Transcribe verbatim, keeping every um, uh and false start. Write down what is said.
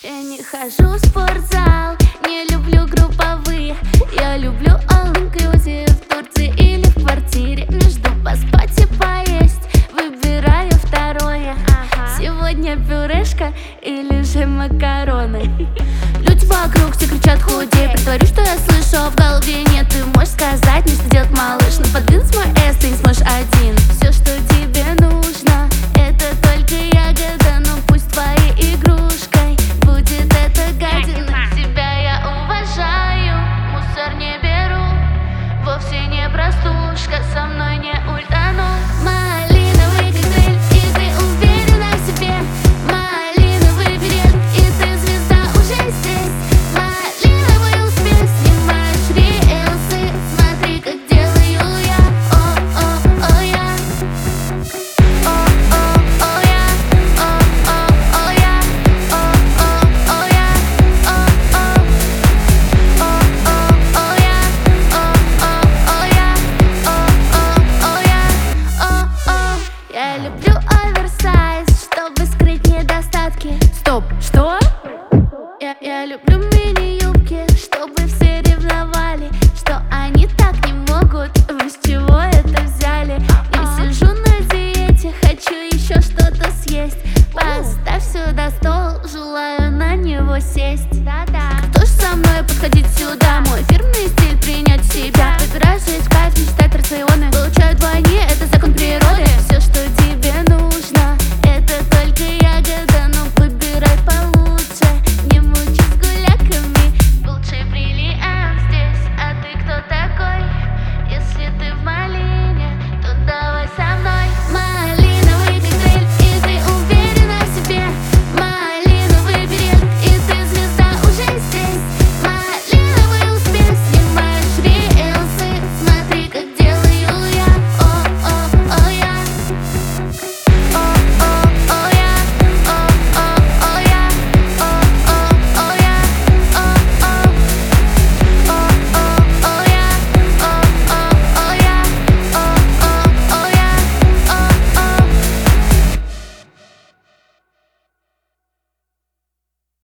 Я не хожу в спортзал, не люблю групповые. Я люблю all-inclusive в Турции или в квартире. Между поспать и поесть выбираю второе. Сегодня пюрешка или же макароны. Люди вокруг все кричат худей. Притворюсь, что я слышу, а в голове нет. Ты можешь сказать мне, что делать, малыш, но подвинуть мой эс ты не сможешь один. Все, что тебе нужно, это только ягода. Но пусть твоей игрушкой будет эта гадина. Тебя я уважаю, мусор не беру. Вовсе не простушка, со мной не ультану. Малиновый коктейль, и ты уверена в себе. Малиновый билет, и ты звезда уже здесь. Малиновый успех, снимаешь рилсы. Смотри, как делаю я, о-о-о я. О-о-о я, о-о-о я. О-о-о я, о-о. О-о-о я, о-о-о я. О-о-о я, о-о. Я люблю оверсайз, чтобы скрыть недостатки. Стоп, что? Я, я люблю мини-юбки, чтобы все ревновали, что они так не могут. Вы с чего это взяли? Я сижу на диете, хочу еще что-то съесть. Поставь сюда стол, желаю на него сесть.